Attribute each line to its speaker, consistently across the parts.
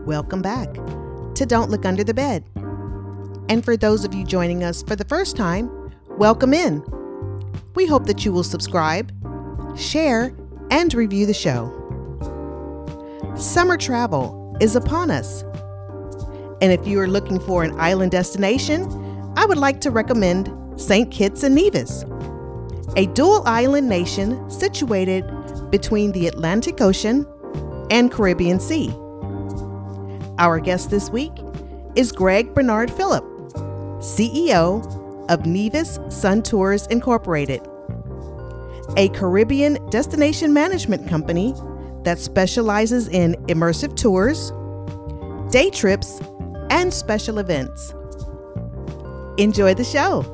Speaker 1: Welcome back to Don't Look Under the Bed. And for those of you joining us for the first time, welcome in. We hope that you will subscribe, share, and review the show. Summer travel is upon us. And if you are looking for an island destination, I would like to recommend St. Kitts and Nevis, a dual island nation situated between the Atlantic Ocean and Caribbean Sea. Our guest this week is Greg Bernard Phillip, CEO of Nevis Sun Tours Incorporated, a Caribbean destination management company that specializes in immersive tours, day trips, and special events. Enjoy the show.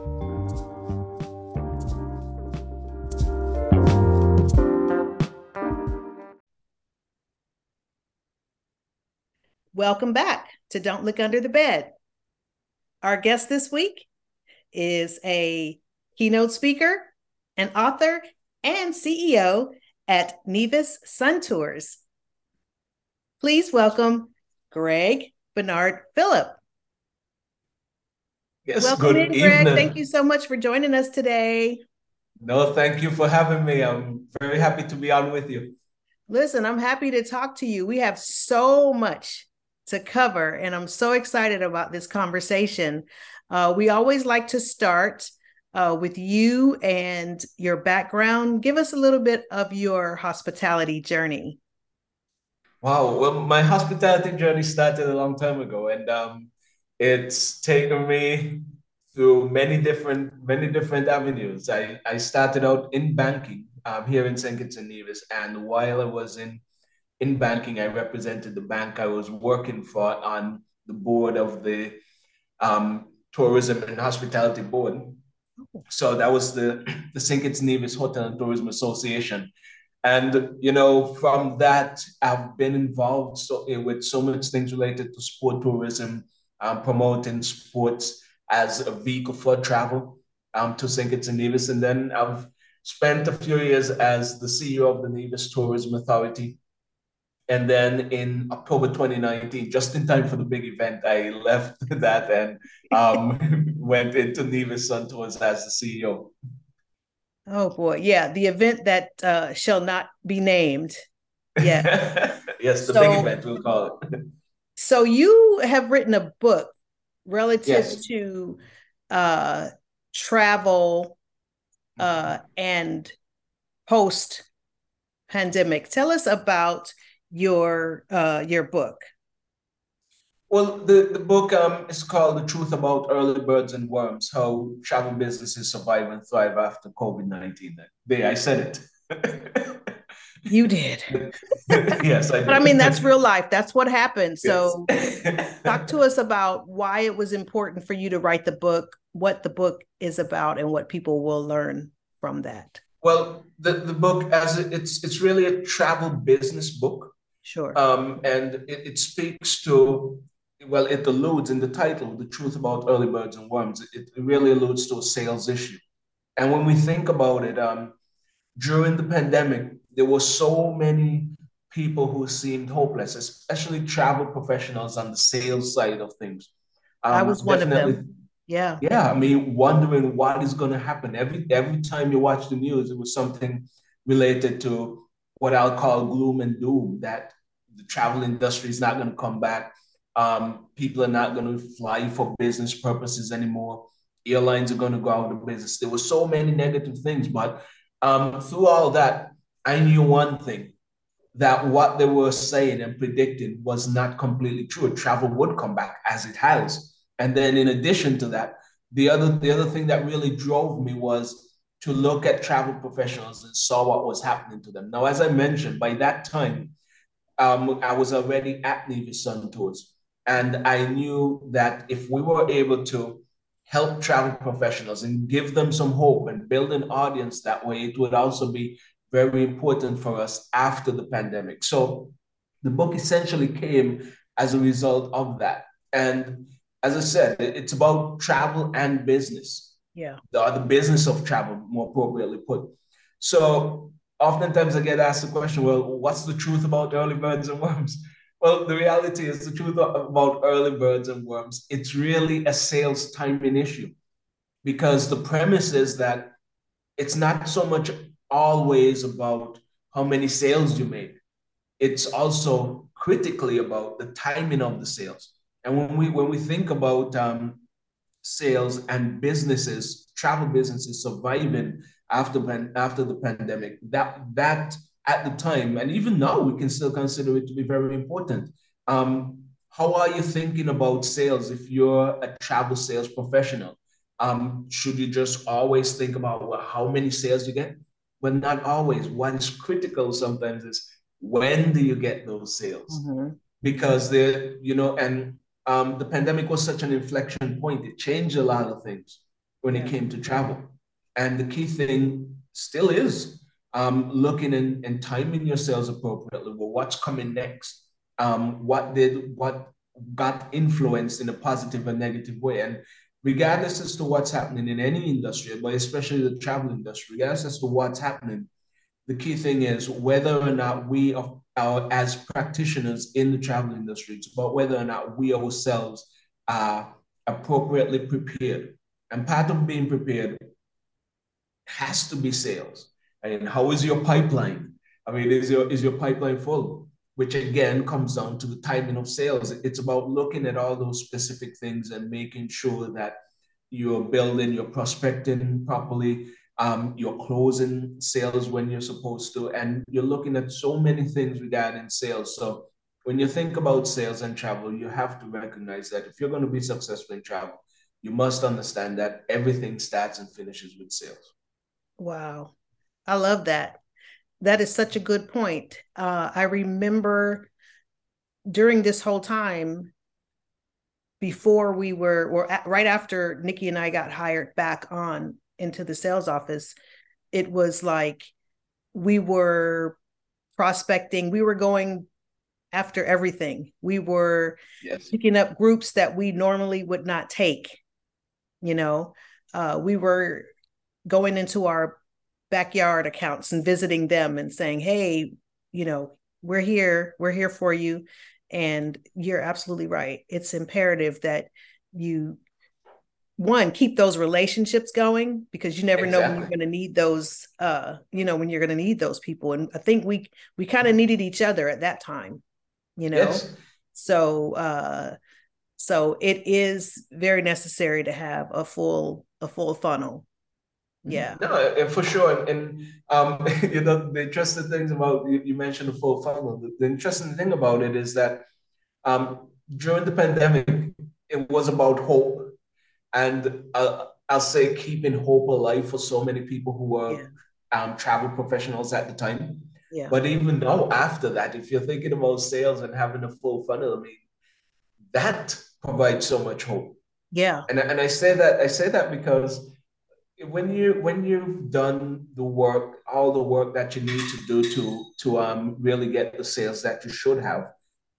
Speaker 1: Welcome back to Don't Look Under the Bed. Our guest this week is a keynote speaker, an author, and CEO at Nevis Sun Tours. Please welcome Greg Bernard Phillip.
Speaker 2: Yes,
Speaker 1: welcome
Speaker 2: good
Speaker 1: in,
Speaker 2: evening.
Speaker 1: Greg. Thank you so much for joining us today.
Speaker 2: No, thank you for having me. I'm very happy to be on with you.
Speaker 1: Listen, I'm happy to talk to you. We have so much to cover, and I'm so excited about this conversation. We always like to start with you and your background. Give us a little bit of your hospitality journey.
Speaker 2: Wow, well, my hospitality journey started a long time ago, and it's taken me through many different avenues. I started out in banking here in St. Kitts and Nevis, and while I was in banking, I represented the bank I was working for on the board of the Tourism and Hospitality Board. So that was the St. Kitts and Nevis Hotel and Tourism Association. And, from that, I've been involved with so much things related to sport tourism, promoting sports as a vehicle for travel to St. Kitts and Nevis. And then I've spent a few years as the CEO of the Nevis Tourism Authority. And then in October 2019, just in time for the big event, I left that and went into Nevis Sun Tours as the CEO.
Speaker 1: Oh boy, yeah, the event that shall not be named.
Speaker 2: Yeah. Yes, the big event, we'll call it.
Speaker 1: So you have written a book relative
Speaker 2: Yes.
Speaker 1: to travel and post pandemic. Tell us about your book.
Speaker 2: Well, the book is called The Truth About Early Birds and Worms, How Travel Businesses Survive and Thrive After COVID-19. There, I said it.
Speaker 1: You did.
Speaker 2: Yes, I did.
Speaker 1: But I mean, that's real life. That's what happened. So
Speaker 2: Yes.
Speaker 1: talk to us about why it was important for you to write the book, what the book is about, and what people will learn from that.
Speaker 2: Well, the book, it's really a travel business book.
Speaker 1: Sure.
Speaker 2: And it speaks to, well, it alludes in the title, The Truth About Early Birds and Worms. It really alludes to a sales issue. And when we think about it, during the pandemic, there were so many people who seemed hopeless, especially travel professionals on the sales side of things.
Speaker 1: I was one of
Speaker 2: Definitely,
Speaker 1: them. Yeah.
Speaker 2: yeah. I mean, wondering what is going to happen. Every time you watch the news, it was something related to what I'll call gloom and doom, that the travel industry is not going to come back. People are not going to fly for business purposes anymore. Airlines are going to go out of business. There were so many negative things, but through all that, I knew one thing, that what they were saying and predicting was not completely true. Travel would come back, as it has. And then in addition to that, the other thing that really drove me was to look at travel professionals and saw what was happening to them. Now, as I mentioned, by that time, I was already at Nevis Sun Tours. And I knew that if we were able to help travel professionals and give them some hope and build an audience that way, it would also be very important for us after the pandemic. So the book essentially came as a result of that. And as I said, it's about travel and business.
Speaker 1: Yeah.
Speaker 2: The business of travel, more appropriately put. So oftentimes I get asked the question, well, what's the truth about early birds and worms? Well, the reality is the truth about early birds and worms. It's really a sales timing issue because the premise is that it's not so much always about how many sales you make. It's also critically about the timing of the sales. And when we think about sales and businesses, travel businesses surviving after the pandemic, that at the time and even now we can still consider it to be very important. How are you thinking about sales if you're a travel sales professional? Should you just always think about well, how many sales you get? Well, not always. What is critical sometimes is when do you get those sales?
Speaker 1: Mhm.
Speaker 2: Because and the pandemic was such an inflection point. It changed a lot of things when it
Speaker 1: Yeah.
Speaker 2: came to travel. And the key thing still is looking and timing your sales appropriately. Well, what's coming next? What got influenced in a positive and negative way? And regardless as to what's happening in any industry, but especially the travel industry, regardless as to what's happening, the key thing is whether or not we are as practitioners in the travel industry, it's about whether or not we ourselves are appropriately prepared. And part of being prepared has to be sales. And how is your pipeline? I mean, is your pipeline full? Which again comes down to the timing of sales. It's about looking at all those specific things and making sure that you're building, you're prospecting properly, you're closing sales when you're supposed to, and you're looking at so many things regarding sales. So when you think about sales and travel, you have to recognize that if you're going to be successful in travel, you must understand that everything starts and finishes with sales.
Speaker 1: Wow. I love that. That is such a good point. I remember during this whole time, before we were, or right after Nikki and I got hired back on into the sales office, it was like we were prospecting, we were going after everything. We were
Speaker 2: Yes.
Speaker 1: picking up groups that we normally would not take, you know. We were going into our backyard accounts and visiting them and saying, hey, we're here for you. And you're absolutely right. It's imperative that you, one, keep those relationships going, because you never know when you're
Speaker 2: Exactly.
Speaker 1: going to need those, when you're going to need those people. And I think we kind of needed each other at that time, you know.
Speaker 2: Yes.
Speaker 1: So uh so it is very necessary to have a full funnel. Yeah.
Speaker 2: No, for sure. And the interesting things about you mentioned the full funnel. The interesting thing about it is that during the pandemic, it was about hope, and I'll say keeping hope alive for so many people who were
Speaker 1: Yeah.
Speaker 2: travel professionals at the time.
Speaker 1: Yeah.
Speaker 2: But even now, after that, if you're thinking about sales and having a full funnel, I mean, that provides so much hope.
Speaker 1: Yeah.
Speaker 2: And I say that because when you've done the work, all the work that you need to do to really get the sales that you should have,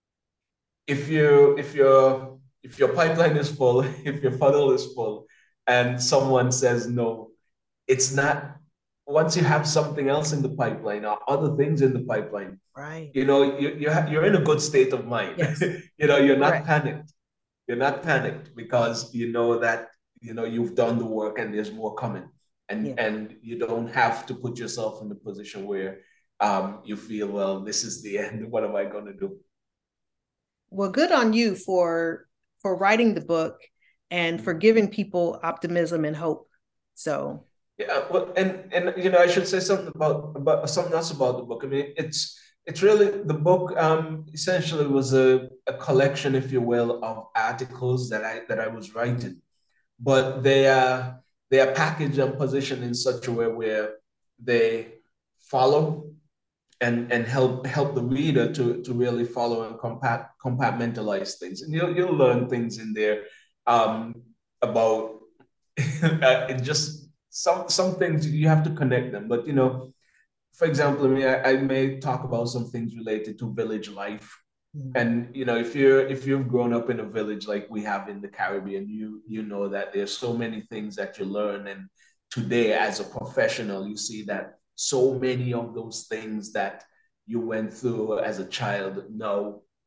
Speaker 2: if your pipeline is full, if your funnel is full, and someone says no, it's not. Once you have something else in the pipeline or other things in the pipeline,
Speaker 1: Right.
Speaker 2: you're in a good state of mind.
Speaker 1: Yes.
Speaker 2: You're not
Speaker 1: Correct.
Speaker 2: panicked. You're not panicked because you know that you've done the work and there's more coming, and
Speaker 1: Yeah.
Speaker 2: and you don't have to put yourself in the position where you feel, well, this is the end. What am I going to do?
Speaker 1: Well, good on you for writing the book and for giving people optimism and hope. So,
Speaker 2: Yeah, well, and I should say something about something else about the book. I mean, it's really the book. Essentially, was a collection, if you will, of articles that I was writing, but they are packaged and positioned in such a way where they follow and help the reader to really follow and compartmentalize things, and you'll learn things in there um, about just some things you have to connect them. But for example, I mean, I may talk about some things related to village life.
Speaker 1: mhm.
Speaker 2: And if you've grown up in a village like we have in the Caribbean, you know that there's so many things that you learn. And today, as a professional, you see that so many of those things that you went through as a child now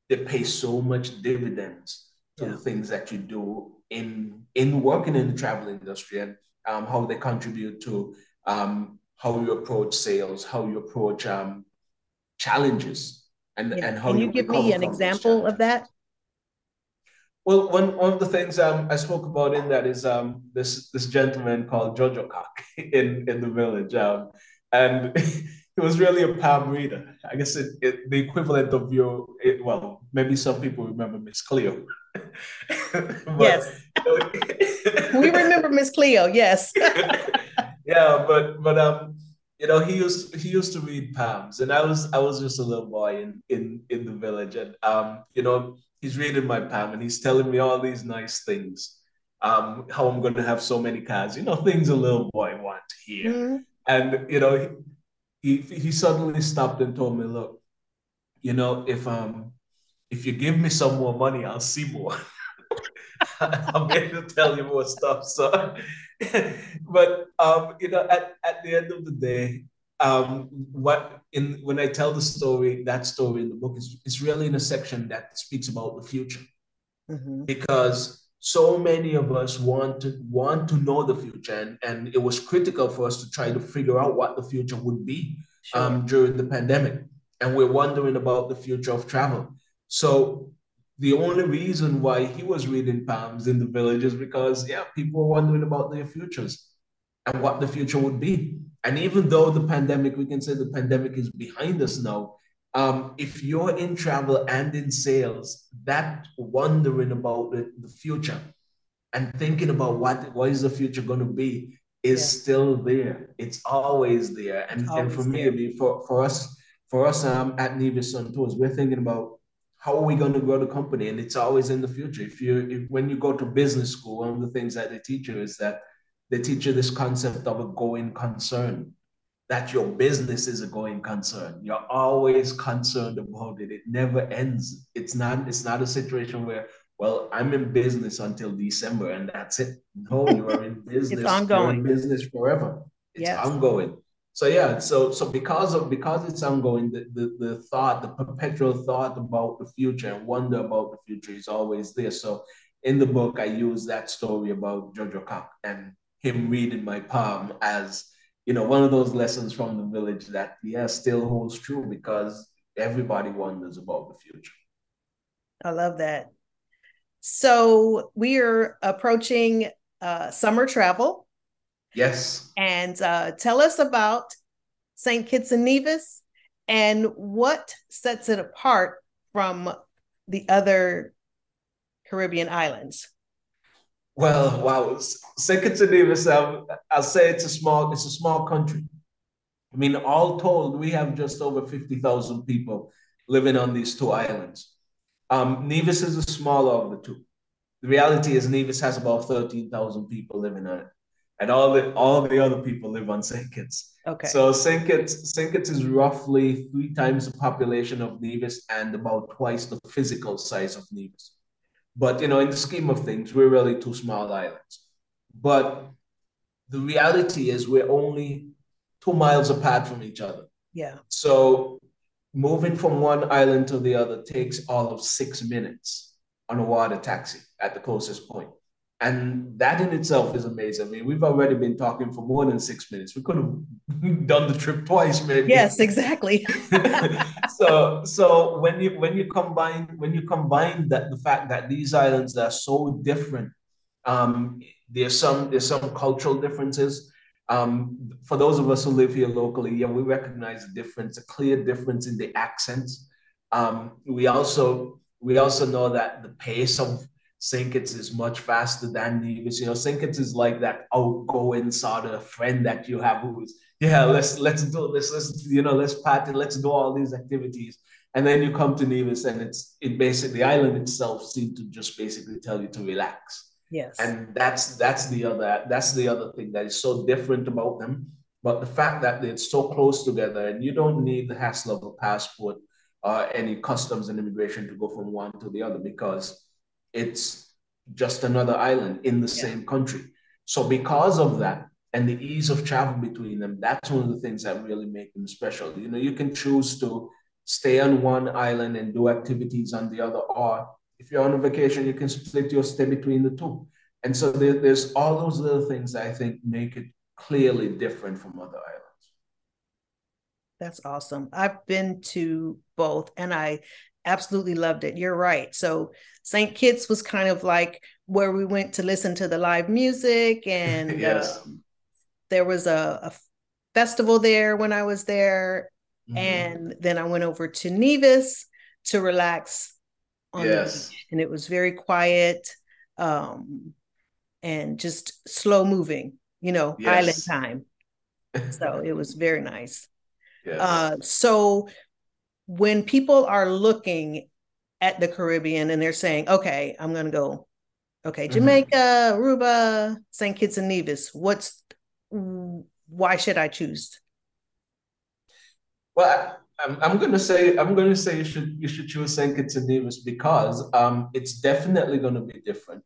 Speaker 2: they pay so much dividends to the
Speaker 1: Yeah.
Speaker 2: things that you do in working in the travel industry, and how they contribute to how you approach sales, how you approach challenges,
Speaker 1: Yeah.
Speaker 2: and how
Speaker 1: Can you
Speaker 2: you
Speaker 1: give me
Speaker 2: recover
Speaker 1: an
Speaker 2: from those
Speaker 1: example of
Speaker 2: challenges.
Speaker 1: that?
Speaker 2: Well, one of the things I spoke about in that is this gentleman called Jojo Cock in the village, and he was really a palm reader. I guess the equivalent of well, maybe some people remember Miss Cleo, but
Speaker 1: Yes.
Speaker 2: you
Speaker 1: We
Speaker 2: know,
Speaker 1: remember Miss Cleo. Yes.
Speaker 2: yeah, but he used to read palms, and I was just a little boy in the village, and he's reading my palm, and he's telling me all these nice things, how I'm going to have so many cars, things a little boy want to hear,
Speaker 1: Mhm.
Speaker 2: and he suddenly stopped and told me, look, if you give me some more money, I'll see more. I'm going to tell you more stuff. So, but at the end of the day, when I tell that story in the book, is really in a section that speaks about the future,
Speaker 1: Mhm.
Speaker 2: because so many of us want to know the future, and it was critical for us to try to figure out what the future would be
Speaker 1: Sure.
Speaker 2: during the pandemic, and we're wondering about the future of travel. So the only reason why he was reading palms in the village is because, yeah, people were wondering about their futures and what the future would be. And even though we can say the pandemic is behind us now, if you're in travel and in sales, that wondering about the future and thinking about what is the future going to be
Speaker 1: Yeah.
Speaker 2: is still there. It's always there.
Speaker 1: It's
Speaker 2: And for
Speaker 1: always
Speaker 2: me, I
Speaker 1: there.
Speaker 2: mean, for us at Nevis Sun Tours, we're thinking about how are we going to grow the company, and it's always in the future. When you go to business school, one of the things that they teach you is that they teach you this concept of a going concern, that your business is a going concern. You're always concerned about it. It never ends. It's not a situation where, well, I'm in business until December and that's it. No, you are in
Speaker 1: It's
Speaker 2: business. You're in
Speaker 1: ongoing.
Speaker 2: business forever. It's
Speaker 1: Yes.
Speaker 2: ongoing. So yeah, so because it's ongoing, the perpetual thought about the future and wonder about the future is always there. So in the book, I use that story about Jojo Cock and him reading my palm as one of those lessons from the village that, yeah, still holds true, because everybody wonders about the future.
Speaker 1: I love that. So we are approaching summer travel,
Speaker 2: Yes.
Speaker 1: and tell us about St. Kitts and Nevis and what sets it apart from the other Caribbean islands.
Speaker 2: Well, wow. St. Kitts and Nevis, I'll say it's a small country. I mean, all told, we have just over 50,000 people living on these two islands. Nevis is the smaller of the two. The reality is Nevis has about 13,000 people living on it, and all the other people live on St. Kitts.
Speaker 1: Okay.
Speaker 2: So St. Kitts is roughly 3 times the population of Nevis and about twice the physical size of Nevis. But in the scheme of things, we're really two small islands. But the reality is we're only 2 miles apart from each other.
Speaker 1: Yeah.
Speaker 2: So moving from one island to the other takes all of 6 minutes on a water taxi at the closest point. And that in itself is amazing. I mean, we've already been talking for more than 6 minutes. We could have done the trip twice, maybe.
Speaker 1: Yes, exactly.
Speaker 2: So when you combine that, the fact that these islands are so different, there's some cultural differences. For those of us who live here locally, yeah, we recognize the difference, a clear difference in the accents. We also know that the pace of St. Kitts is much faster than Nevis. St. Kitts is like that outgoing sort of friend that you have who's, yeah, let's do this, let's party, let's do all these activities. And then you come to Nevis, and it basically, the island itself seems to just basically tell you to relax.
Speaker 1: Yes.
Speaker 2: And that's the other thing that is so different about them. But the fact that they're so close together, and you don't need the hassle of a passport or any customs and immigration to go from one to the other, because it's just another island in the
Speaker 1: Yeah.
Speaker 2: same country. So because of that and the ease of travel between them, that's one of the things that really make them special. You can choose to stay on one island and do activities on the other, or if you're on a vacation, you can split your stay between the two. And so there's all those little things that I think make it clearly different from other islands.
Speaker 1: That's awesome. I've been to both and I absolutely loved it. You're right. So St. Kitts was kind of like where we went to listen to the live music, and
Speaker 2: Yes.
Speaker 1: there was a festival there when I was there.
Speaker 2: Mm-hmm.
Speaker 1: And then I went over to Nevis to relax on the
Speaker 2: Yes.
Speaker 1: beach. And it was very quiet, and just slow moving, island
Speaker 2: Yes.
Speaker 1: time. So it was very nice.
Speaker 2: Yes.
Speaker 1: So when people are looking at the Caribbean and they're saying, okay, I'm going to go, okay, Jamaica, Aruba, St. Kitts and Nevis, why should I choose?
Speaker 2: Well, I'm going to say you should choose St. Kitts and Nevis because it's definitely going to be different.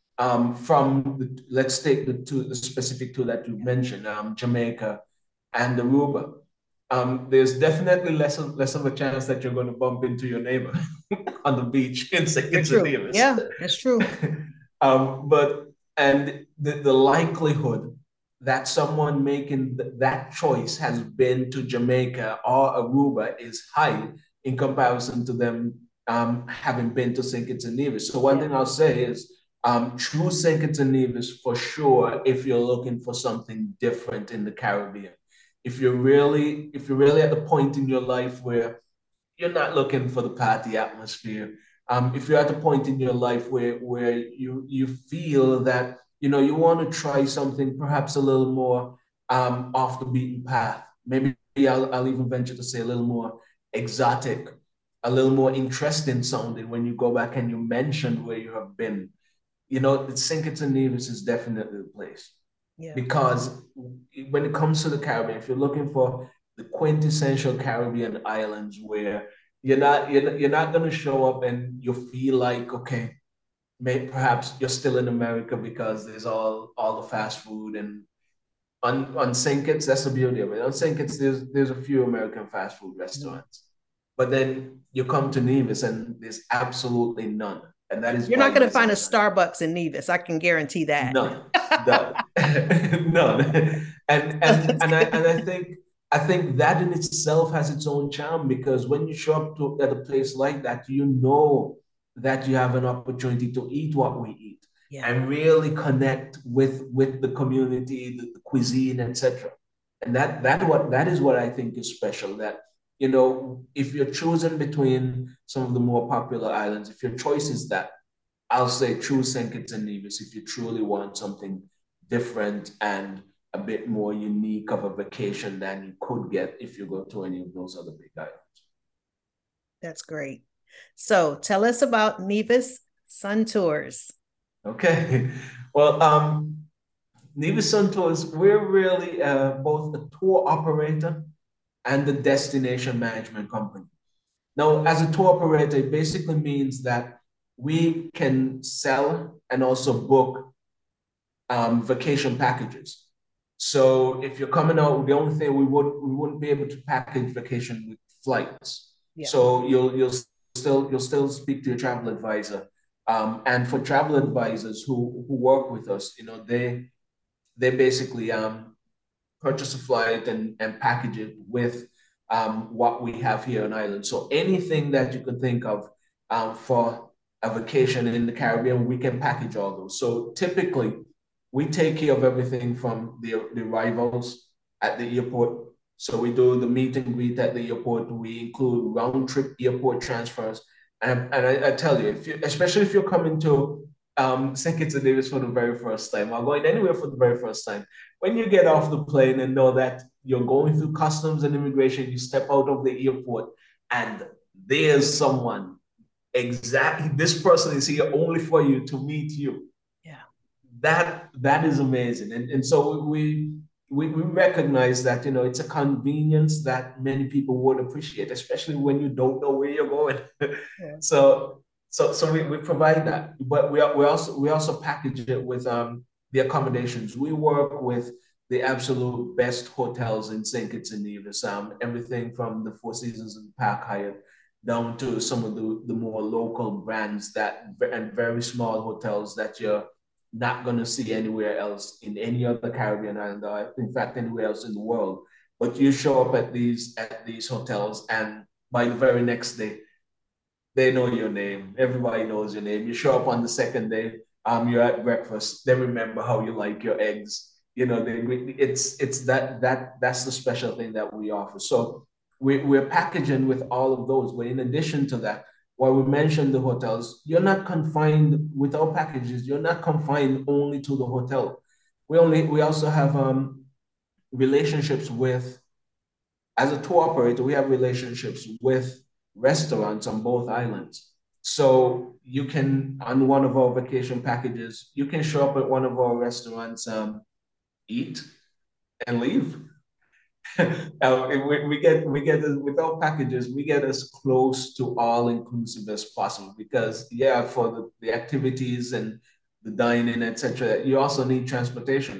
Speaker 2: Let's take the specific two that you mentioned, Jamaica and Aruba. There's definitely less of a chance that you're going to bump into your neighbor on the beach in St. Kitts and Nevis.
Speaker 1: Yeah, that's true.
Speaker 2: But the likelihood that someone making that choice has been to Jamaica or Aruba is high in comparison to them having been to St. Kitts and Nevis. So one thing I'll say is choose St. Kitts and Nevis for sure if you're looking for something different in the Caribbean. If you're really at the point in your life where you're not looking for the party atmosphere, if you're at the point in your life where you feel that you want to try something perhaps a little more off the beaten path, maybe I'll even venture to say a little more exotic, a little more interesting sounding when you go back and you mention where you have been. St. Kitts and Nevis is definitely the place. Yeah. Because when it comes to the Caribbean, if you're looking for the quintessential Caribbean islands where you're not going to show up and you feel like, okay, perhaps you're still in America because there's all the fast food, and on St. Kitts, that's the beauty of it. On St. Kitts, there's a few American fast food restaurants, but then you come to Nevis and there's absolutely none. And that is
Speaker 1: you're not going to find a Starbucks in Nevis. I can guarantee that.
Speaker 2: None. None. And I think that in itself has its own charm, because when you show up at a place like that, you know that you have an opportunity to eat what we eat, and really connect with the community, the cuisine, etc. And that is what I think is special. That if you're choosing between some of the more popular islands, if your choice is that, I'll say choose St. Kitts and Nevis if you truly want something different and a bit more unique of a vacation than you could get if you go to any of those other big islands.
Speaker 1: That's great. So tell us about Nevis Sun Tours.
Speaker 2: Okay. Well, Nevis Sun Tours, we're really both a tour operator and a destination management company. Now, as a tour operator, it basically means that we can sell and also book vacation packages. So if you're coming out, the only thing we wouldn't be able to package vacation with flights. Yeah. So you'll still speak to your travel advisor. And for travel advisors who work with us, they basically purchase a flight and package it with what we have here on island. So anything that you can think of for a vacation in the Caribbean, we can package all those. So typically, we take care of everything from the arrivals at the airport. So we do the meet and greet at the airport. We include round trip airport transfers. And I tell you, especially if you're coming to St. Kitts and Nevis for the very first time, or going anywhere for the very first time, when you get off the plane and know that you're going through customs and immigration, you step out of the airport and there's someone, exactly, this person is here only for you, to meet you. Yeah. That is amazing. And so we recognize that, it's a convenience that many people would appreciate, especially when you don't know where you're going. Yeah. So we provide that, but we also package it with the accommodations. We work with the absolute best hotels in St. Kitts and Nevis. Everything from the Four Seasons and Park Hyatt down to some of the more local brands that and very small hotels that you're not going to see anywhere else in any other Caribbean island, or in fact anywhere else in the world. But you show up at these hotels, and by the very next day, they know your name. Everybody knows your name. You show up on the second day, you're at breakfast. They remember how you like your eggs. You know, it's that's the special thing that we offer. So we're packaging with all of those. But in addition to that, while we mentioned the hotels, you're not confined with our packages. You're not confined only to the hotel. We also have relationships with, as a tour operator, we have relationships with restaurants on both islands. So you can, on one of our vacation packages, you can show up at one of our restaurants, eat, and leave. We get with our packages, we get as close to all inclusive as possible, because yeah, for the activities and the dining, etc., you also need transportation.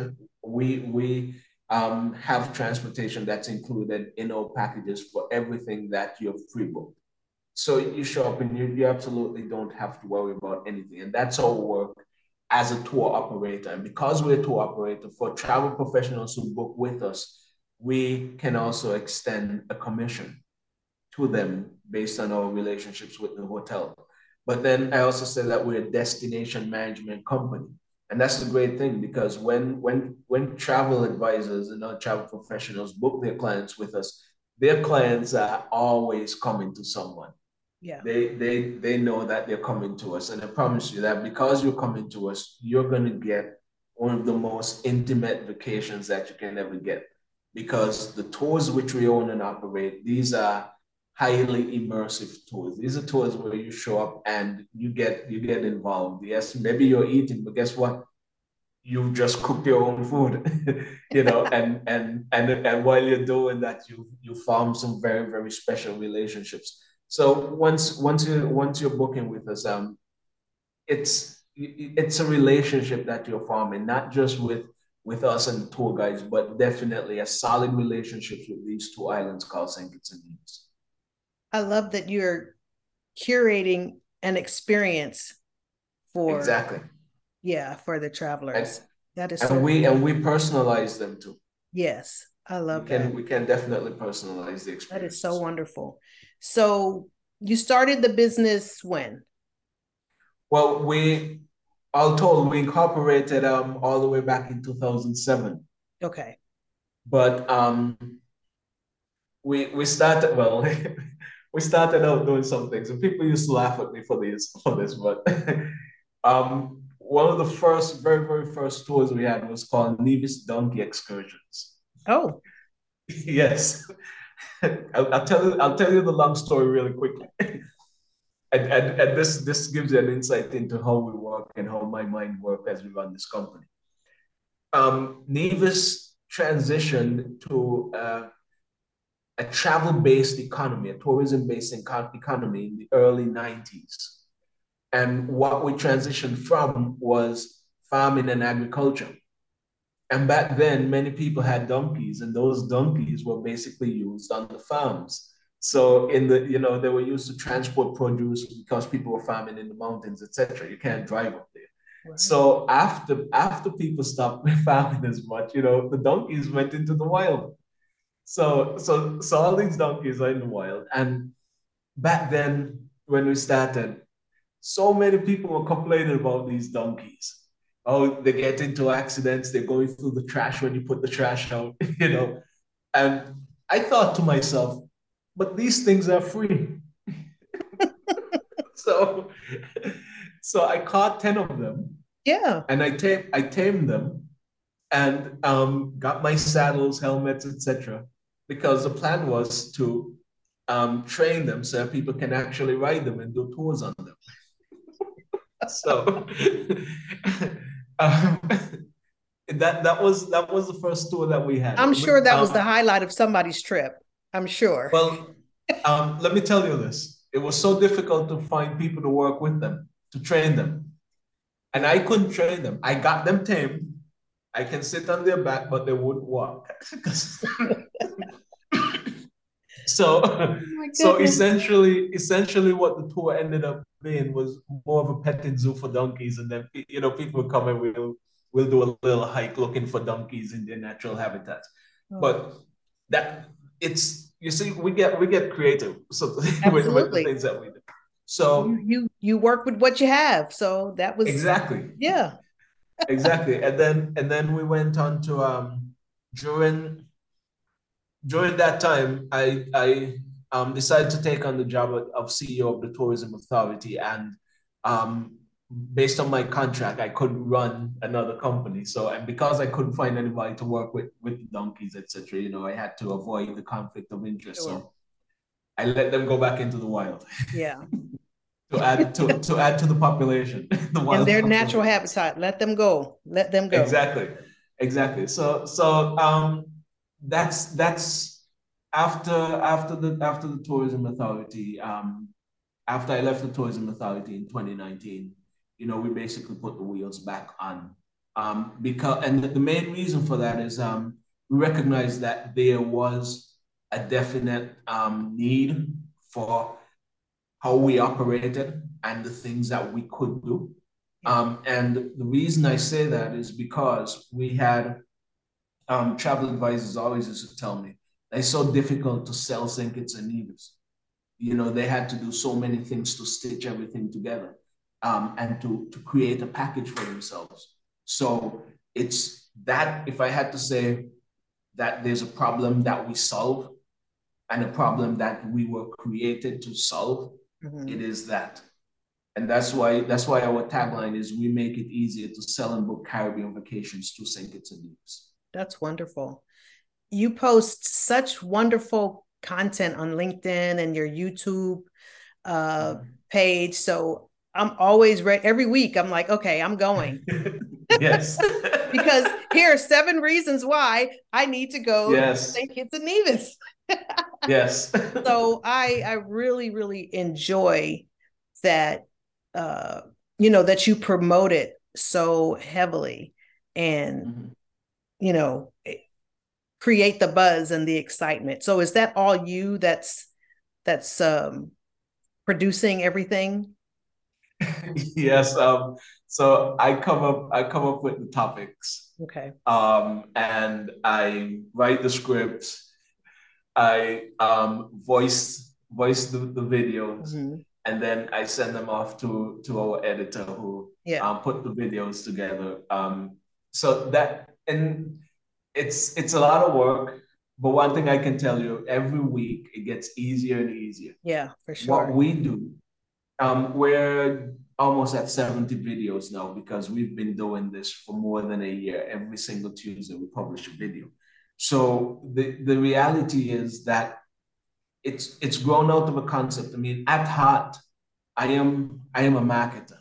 Speaker 2: We have transportation that's included in our packages for everything that you've pre-booked. So you show up and you absolutely don't have to worry about anything. And that's our work as a tour operator. And because we're a tour operator, for travel professionals who book with us, we can also extend a commission to them based on our relationships with the hotel. But then I also say that we're a destination management company. And that's the great thing, because when travel advisors and travel professionals book their clients with us, their clients are always coming to someone.
Speaker 1: Yeah.
Speaker 2: They know that they're coming to us. And I promise you that because you're coming to us, you're gonna get one of the most intimate vacations that you can ever get. Because the tours which we own and operate, these are highly immersive tours. These are tours where you show up and you get involved. Yes, maybe you're eating, but guess what? You just cook your own food, and while you're doing that, you form some very, very special relationships. So once you're booking with us, it's a relationship that you're forming, not just with us and tour guides, but definitely a solid relationship with these two islands called St. Kitts and Nevis.
Speaker 1: I love that you're curating an experience for
Speaker 2: Exactly.
Speaker 1: for the travelers.
Speaker 2: And,
Speaker 1: That is
Speaker 2: and
Speaker 1: so
Speaker 2: we personalize them too.
Speaker 1: yes, I
Speaker 2: We
Speaker 1: love
Speaker 2: can
Speaker 1: that.
Speaker 2: we can definitely personalize the
Speaker 1: That is so
Speaker 2: experiences.
Speaker 1: wonderful. So you started the business when?
Speaker 2: Well, all told, we incorporated all the way back in 2007.
Speaker 1: Okay.
Speaker 2: But we started well, we started out doing some things, and people used to laugh at me for this, but one of the first, very, very first tours we had was called Nevis Donkey Excursions.
Speaker 1: Oh,
Speaker 2: Yes. I'll tell you the long story really quickly. And this gives you an insight into how we work and how my mind works as we run this company. Nevis transitioned to a travel-based economy, a tourism-based economy in the early 90s. And what we transitioned from was farming and agriculture. And back then, many people had donkeys, and those donkeys were basically used on the farms. So they were used to transport produce because people were farming in the mountains, etc. You can't drive up there.
Speaker 1: right.
Speaker 2: So after people stopped farming as much, the donkeys went into the wild. So all these donkeys are in the wild. And back then, when we started, so many people were complaining about these donkeys. Oh, they get into accidents, they're going through the trash when you put the trash out, And I thought to myself, but these things are free. So so I caught 10 of them
Speaker 1: Yeah.
Speaker 2: and I tamed them and got my saddles, helmets, etc. Because the plan was to train them so that people can actually ride them and do tours on them. So um, that was the first tour that we had.
Speaker 1: I'm sure that was the highlight of somebody's trip. I'm sure.
Speaker 2: Well, let me tell you this. It was so difficult to find people to work with them, to train them. And I couldn't train them. I got them tamed. I can sit on their back, but they wouldn't walk. So,
Speaker 1: Oh my
Speaker 2: so
Speaker 1: goodness.
Speaker 2: essentially, what the tour ended up being was more of a petting zoo for donkeys, and then people come and we'll do a little hike looking for donkeys in their natural habitat.
Speaker 1: Oh,
Speaker 2: But that it's you see, we get creative so with the
Speaker 1: absolutely.
Speaker 2: things that we do. So
Speaker 1: You work with what you have. So that was,
Speaker 2: exactly,
Speaker 1: yeah.
Speaker 2: exactly, and then we went on to during during that time, I decided to take on the job of CEO of the Tourism Authority, and um, based on my contract, I couldn't run another company. So, and because I couldn't find anybody to work with the donkeys, etc., I had to avoid the conflict of interest.
Speaker 1: Sure.
Speaker 2: So, I let them go back into the wild
Speaker 1: Yeah.
Speaker 2: to add to the population, the
Speaker 1: And
Speaker 2: wild
Speaker 1: their natural
Speaker 2: population.
Speaker 1: habitat. Let them go. Let them go.
Speaker 2: Exactly, exactly. So that's after the tourism authority. After I left the tourism authority in 2019, we basically put the wheels back on. Because and the main reason for that is we recognized that there was a definite need for how we operated and the things that we could do.
Speaker 1: Yeah.
Speaker 2: And the reason I say that is because we had travel advisors always used to tell me it's so difficult to sell St. Kitts and Nevis. They had to do so many things to stitch everything together and to create a package for themselves. So it's that if I had to say that there's a problem that we solve and a problem that we were created to solve, it is that. And that's why our tagline is we make it easier to sell and book Caribbean vacations to St. Kitts and Nevis.
Speaker 1: That's wonderful. You post such wonderful content on LinkedIn and your YouTube uh, page. So I'm always ready. Every week, I'm like, okay, I'm going.
Speaker 2: Yes.
Speaker 1: Because here are 7 reasons why I need to go to
Speaker 2: Yes.
Speaker 1: St. Kitts and Nevis.
Speaker 2: Yes.
Speaker 1: So I really, really enjoy that, uh, that you promote it so heavily and,
Speaker 2: Mm-hmm.
Speaker 1: you know, create the buzz and the excitement. So is that all you that's producing everything?
Speaker 2: Yes. So I come up with the topics.
Speaker 1: Okay.
Speaker 2: And I write the script. I voice the videos,
Speaker 1: Mm-hmm.
Speaker 2: and then I send them off to our editor who
Speaker 1: Yeah.
Speaker 2: put the videos together. So that and it's a lot of work, but one thing I can tell you, every week it gets easier and easier.
Speaker 1: Yeah, for
Speaker 2: What
Speaker 1: sure.
Speaker 2: we do, we're almost at 70 videos now because we've been doing this for more than a year. Every single Tuesday, we publish a video. So the reality is that it's grown out of a concept. I mean, at heart, I am a marketer.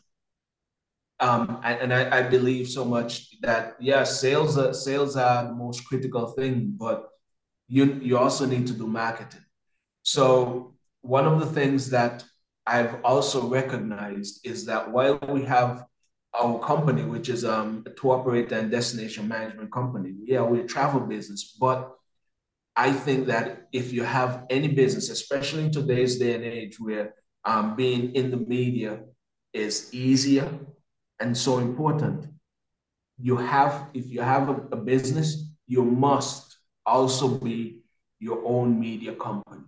Speaker 2: And I believe so much that yes, sales are the most critical thing, but you also need to do marketing. So one of the things that I've also recognized is that while we have our company, which is a tour operator and destination management company, yeah, we're a travel business, but I think that if you have any business, especially in today's day and age where being in the media is easier and so important, if you have a business, you must also be your own media company.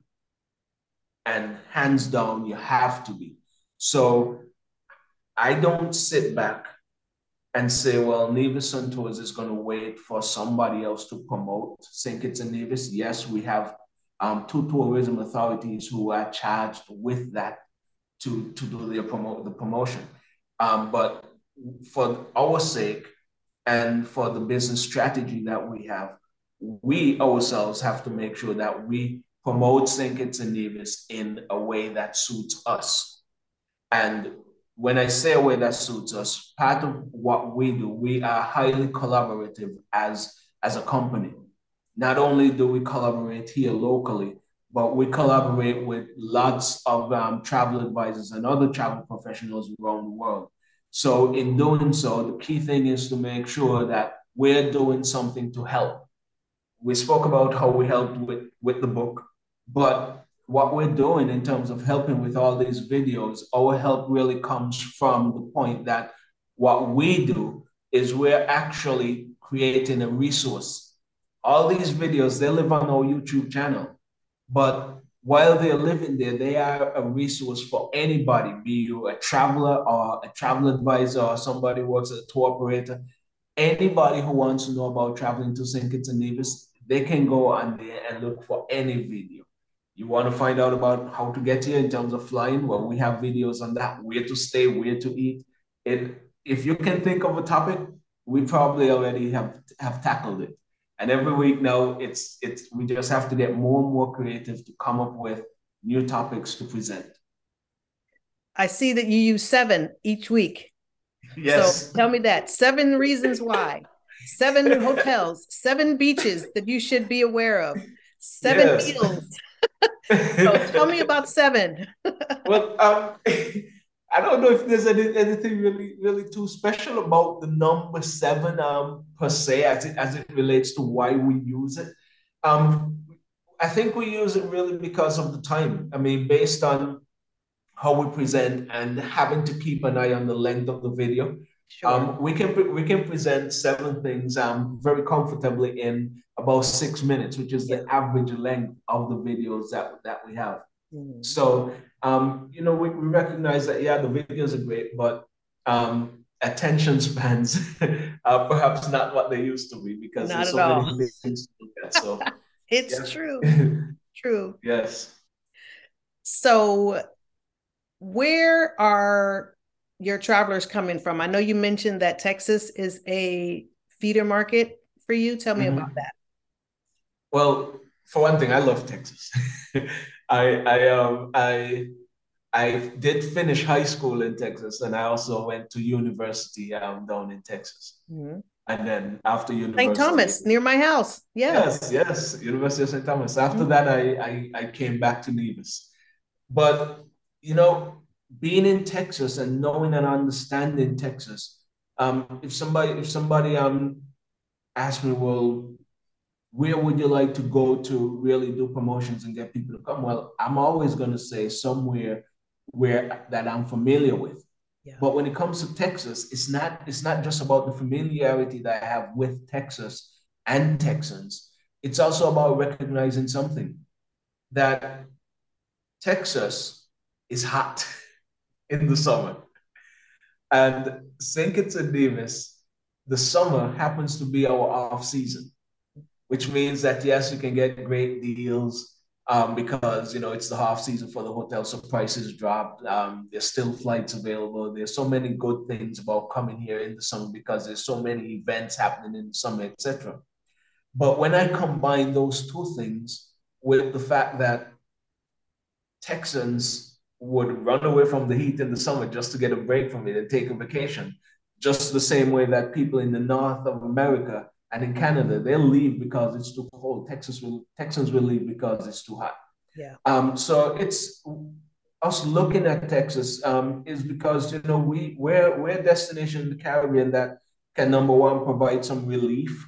Speaker 2: And hands down, you have to be. So I don't sit back and say, well, Nevis on Tours is going to wait for somebody else to promote St. Kitts and Nevis. Yes, we have two tourism authorities who are charged with that to do the promotion. But for our sake and for the business strategy that we have, we ourselves have to make sure that we promote St. Kitts and Nevis in a way that suits us. And when I say a way that suits us, part of what we do, we are highly collaborative as a company. Not only do we collaborate here locally, but we collaborate with lots of travel advisors and other travel professionals around the world. So in doing so, the key thing is to make sure that we're doing something to help. We spoke about how we helped with the book, but what we're doing in terms of helping with all these videos, our help really comes from the point that what we do is we're actually creating a resource. All these videos, they live on our YouTube channel, but while they're living there, they are a resource for anybody, be you a traveler or a travel advisor or somebody who works as a tour operator. Anybody who wants to know about traveling to St. Kitts and Nevis, they can go on there and look for any video. You want to find out about how to get here in terms of flying? Well, we have videos on that, where to stay, where to eat. If you can think of a topic, we probably already have tackled it. And every week now, it's we just have to get more and more creative to come up with new topics to present.
Speaker 1: I see that you use 7 each week.
Speaker 2: Yes.
Speaker 1: So tell me that 7 reasons why, 7 hotels, 7 beaches that you should be aware of, 7
Speaker 2: Yes.
Speaker 1: meals. So tell me about 7.
Speaker 2: Well, I don't know if there's anything really too special about the number 7 per se as it relates to why we use it. I think we use it really because of the time. I mean, based on how we present and having to keep an eye on the length of the video.
Speaker 1: Sure.
Speaker 2: We can present 7 things very comfortably in about 6 minutes, which is the average length of the videos that we have. Mm-hmm. So we recognize that the videos are great, but attention spans are perhaps not what they used to be because
Speaker 1: not
Speaker 2: there's so many things to look at. So
Speaker 1: it's true. True.
Speaker 2: Yes.
Speaker 1: So where are your travelers coming from? I know you mentioned that Texas is a feeder market for you. Tell me about that.
Speaker 2: Well, for one thing, I love Texas. I did finish high school in Texas, and I also went to university down in Texas. Mm-hmm. And then after university,
Speaker 1: St. Thomas, near my house. Yeah.
Speaker 2: Yes, University of St. Thomas. After that, I came back to Nevis. But being in Texas and knowing and understanding Texas, if somebody asked me, well, where would you like to go to really do promotions and get people to come? Well, I'm always going to say somewhere where that I'm familiar with. Yeah. But when it comes to Texas, it's not just about the familiarity that I have with Texas and Texans. It's also about recognizing something, that Texas is hot in the summer. And St. Kitts and Nevis, the summer happens to be our off season, which means that, yes, you can get great deals because, it's the half season for the hotel, so prices drop. There's still flights available. There's so many good things about coming here in the summer because there's so many events happening in the summer, etc. But when I combine those 2 things with the fact that Texans would run away from the heat in the summer just to get a break from it and take a vacation, just the same way that people in the north of America and in Canada, they'll leave because it's too cold. Texans will leave because it's too hot. Yeah. So it's us looking at Texas is because we're a destination in the Caribbean that can, number one, provide some relief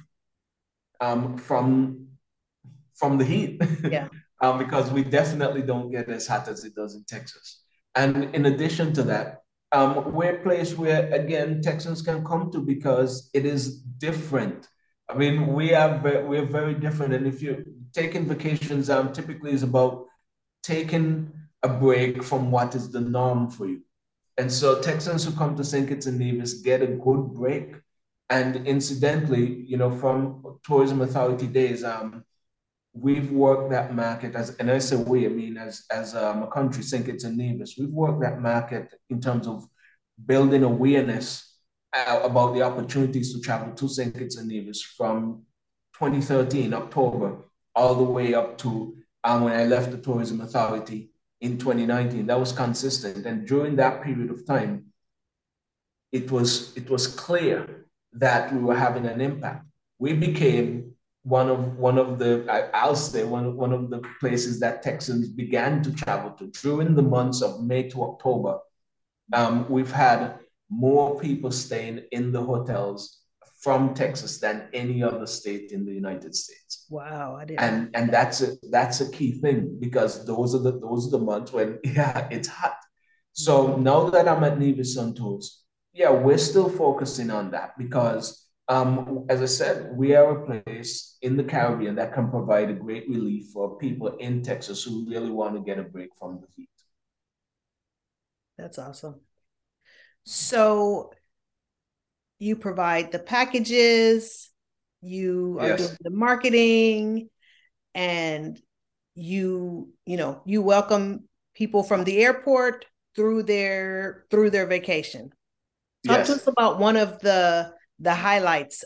Speaker 2: from the heat. Yeah. Because we definitely don't get as hot as it does in Texas. And in addition to that, we're a place where, again, Texans can come to because it is different. I mean, we're very different. And if you're taking vacations, typically is about taking a break from what is the norm for you. And so Texans who come to St. Kitts and Nevis get a good break. And incidentally, from Tourism Authority days, we've worked that market and I say we, I mean, as a country, St. Kitts and Nevis, we've worked that market in terms of building awareness about the opportunities to travel to St. Kitts and Nevis from 2013, October, all the way up to when I left the Tourism Authority in 2019. That was consistent. And during that period of time, it was clear that we were having an impact. We became one of the places that Texans began to travel to during the months of May to October. We've had more people staying in the hotels from Texas than any other state in the United States.
Speaker 1: Wow, I didn't know
Speaker 2: And
Speaker 1: that.
Speaker 2: that's a key thing because those are the months when yeah, it's hot. So
Speaker 1: Mhm.
Speaker 2: now that I'm at Nevis Santos, yeah, we're still focusing on that because as I said, we are a place in the Caribbean that can provide a great relief for people in Texas who really want to get a break from the heat.
Speaker 1: That's awesome. So you provide the packages, you are doing
Speaker 2: Yes.
Speaker 1: the marketing, and you welcome people from the airport through their vacation. Talk to us
Speaker 2: Yes.
Speaker 1: about one of the highlights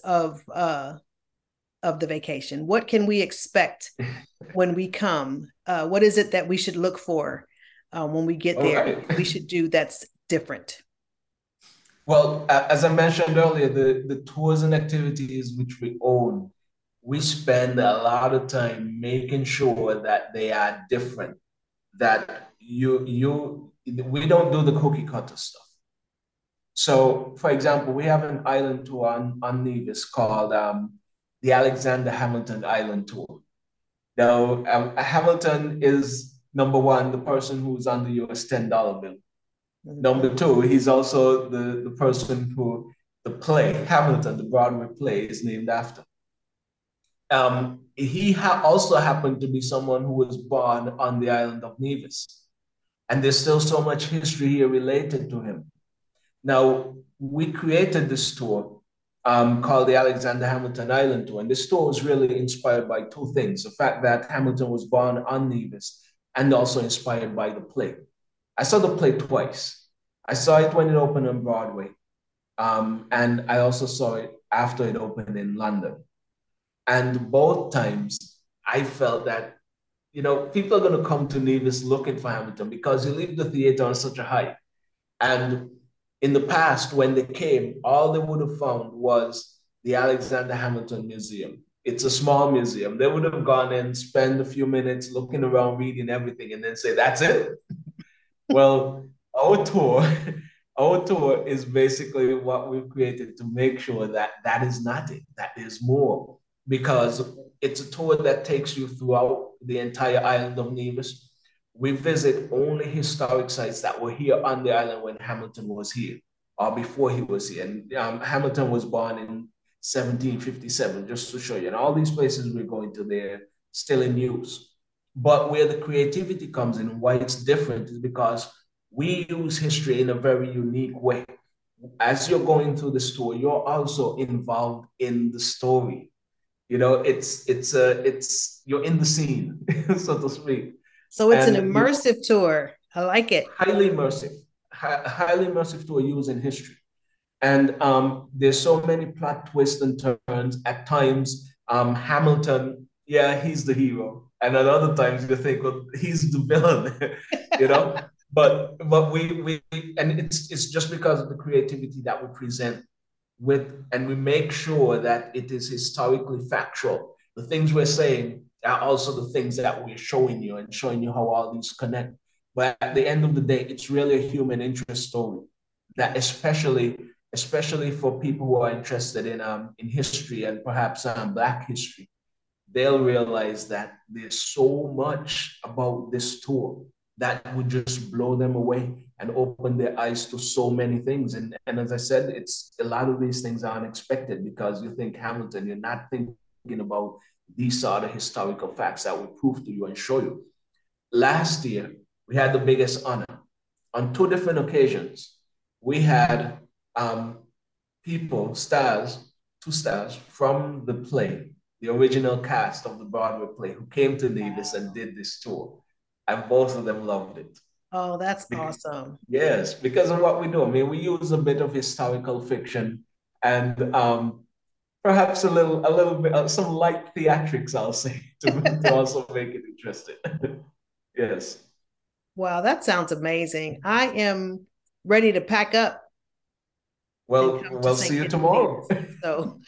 Speaker 1: of the vacation. What can we expect when we come? What is it that we should look for when we get
Speaker 2: All
Speaker 1: there?
Speaker 2: right.
Speaker 1: We should do that's different.
Speaker 2: Well, as I mentioned earlier, the tours and activities which we own, we spend a lot of time making sure that they are different, that we don't do the cookie cutter stuff. So, for example, we have an island tour on Nevis called the Alexander Hamilton Island Tour. Now, Hamilton is number one, the person who's on the US $10 bill.
Speaker 1: Mhm.
Speaker 2: Number two, he's also the person who the play, Hamilton, the Broadway play, is named after. He also happened to be someone who was born on the island of Nevis. And there's still so much history here related to him. Now, we created this tour called the Alexander Hamilton Island Tour. And this tour was really inspired by two things: the fact that Hamilton was born on Nevis and also inspired by the play. I saw the play twice. I saw it when it opened on Broadway, and I also saw it after it opened in London. And both times, I felt that people are going to come to Nevis looking for Hamilton because he leave the theater on such a high. And in the past, when they came, all they would have found was the Alexander Hamilton Museum. It's a small museum. They would have gone in, spend a few minutes looking around, reading everything, and then say, "That's it." Well, our tour, our tour is basically what we've created to make sure that that is not it, that there's more, because it's a tour that takes you throughout the entire island of Nevis. We visit only historic sites that were here on the island when Hamilton was here or before he was here. And Hamilton was born in 1757, just to show you. And all these places we're going to, they're still in use. But where the creativity comes in, why it's different, is because we use history in a very unique way. As you're going through the story, you're also involved in the story. It's you're in the scene, so to speak,
Speaker 1: So it's an
Speaker 2: and
Speaker 1: immersive tour. I like it.
Speaker 2: highly immersive, highly immersive to a use in history. And there's so many plot twists and turns. At times, Hamilton, yeah, he's the hero, and at other times you think, well, he's the villain, you know. But we and it's just because of the creativity that we present with, and we make sure that it is historically factual. The things we're saying are also the things that we're showing you and showing you how all these connect. But at the end of the day, it's really a human interest story that especially for people who are interested in history and perhaps Black history, they'll realize that there's so much about this tour that would just blow them away and open their eyes to so many things. And as I said, it's a lot of these things are unexpected because you think Hamilton, you're not thinking about these are the historical facts that will prove to you and show you. Last year, we had the biggest honor. On two different occasions, we had um, people, stars, two stars from the play, the original cast of the Broadway play, who came to Nevis and
Speaker 1: Wow.
Speaker 2: did this tour. And both of them loved it.
Speaker 1: Oh, that's awesome.
Speaker 2: Yes, because of what we do. I mean, we use a bit of historical fiction and perhaps a little bit, some light theatrics, I'll say, to also make it interesting. Yes.
Speaker 1: Wow, that sounds amazing. I am ready to pack up and
Speaker 2: Well,
Speaker 1: come to
Speaker 2: we'll
Speaker 1: St.
Speaker 2: see you
Speaker 1: Kitts and
Speaker 2: tomorrow.
Speaker 1: Nevis. So,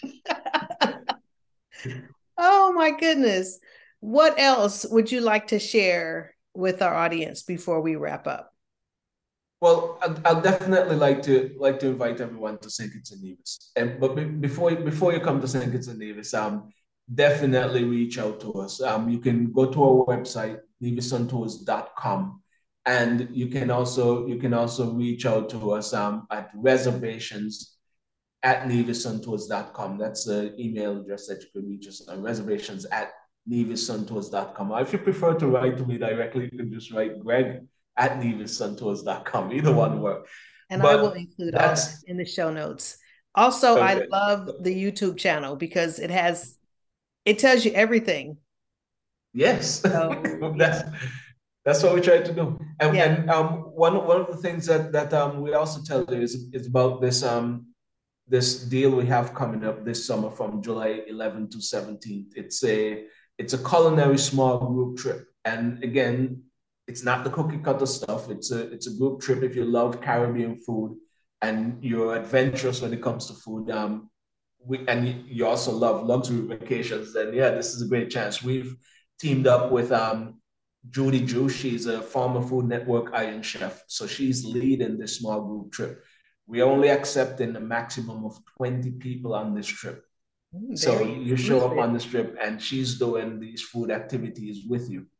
Speaker 1: oh my goodness. What else would you like to share with our audience before we wrap up?
Speaker 2: Well, I'll definitely like to invite everyone to St. Kitts and Nevis. And but before you come to St. Kitts and Nevis, definitely reach out to us. You can go to our website, nevisontours.com, and you can also reach out to us at reservations at nevisontours.com. That's the email address that you can reach us on, reservations at nevisontours.com. Or if you prefer to write to me directly, you can just write Greg at nevisontours.com. Either one work.
Speaker 1: And I will
Speaker 2: But
Speaker 1: include all that
Speaker 2: that's
Speaker 1: in the show notes. Also, I
Speaker 2: okay.
Speaker 1: love the YouTube channel because it tells you everything.
Speaker 2: Yes.
Speaker 1: So
Speaker 2: that's
Speaker 1: yeah,
Speaker 2: that's what we try to do. And
Speaker 1: yeah.
Speaker 2: one of the things that we also tell you is about this deal we have coming up this summer from July 11th to 17th. It's a culinary small group trip. And again, it's not the cookie cutter stuff. It's a group trip if you love Caribbean food and you're adventurous when it comes to food. And you also love luxury vacations, then yeah, this is a great chance. We've teamed up with Judy Drew. She's a former Food Network Iron Chef. So she's leading this small group trip. We're only accepting a maximum of 20 people on this trip. So
Speaker 1: Very
Speaker 2: you show up
Speaker 1: exclusive.
Speaker 2: on this trip and she's doing these food activities with you.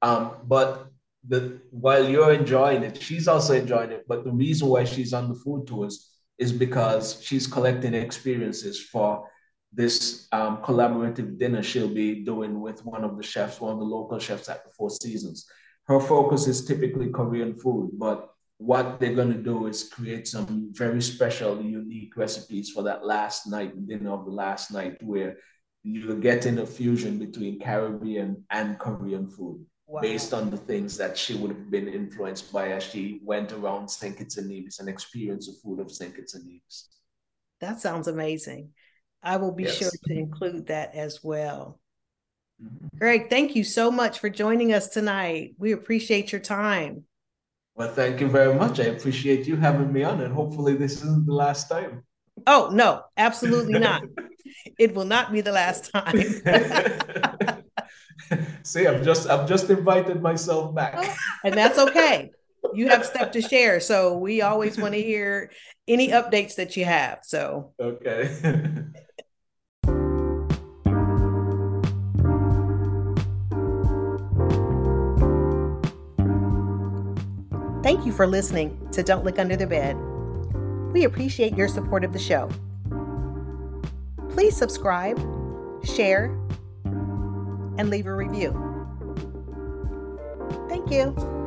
Speaker 2: But while you're enjoying it, she's also enjoying it. But the reason why she's on the food tours is because she's collecting experiences for this collaborative dinner she'll be doing with one of the chefs, one of the local chefs at the Four Seasons. Her focus is typically Korean food, but what they're going to do is create some very special, unique recipes for that last night, dinner of the last night, where you're getting a fusion between Caribbean and Korean food based
Speaker 1: Wow.
Speaker 2: on the things that she would have been influenced by as she went around St. Kitts and Nevis and experienced the food of St. Kitts and Nevis.
Speaker 1: That sounds amazing. I will be sure
Speaker 2: Yes.
Speaker 1: to include that as well.
Speaker 2: Mm-hmm.
Speaker 1: Greg, thank you so much for joining us tonight. We appreciate your time.
Speaker 2: Well, thank you very much. I appreciate you having me on, and hopefully, this isn't the last time.
Speaker 1: Oh, no, absolutely not. It will not be the last time.
Speaker 2: See, I've just invited myself back.
Speaker 1: And that's okay. You have stuff to share. So we always want to hear any updates that you have. So,
Speaker 2: Okay.
Speaker 1: thank you for listening to Don't Look Under the Bed. We appreciate your support of the show. Please subscribe, share, and leave a review. Thank you.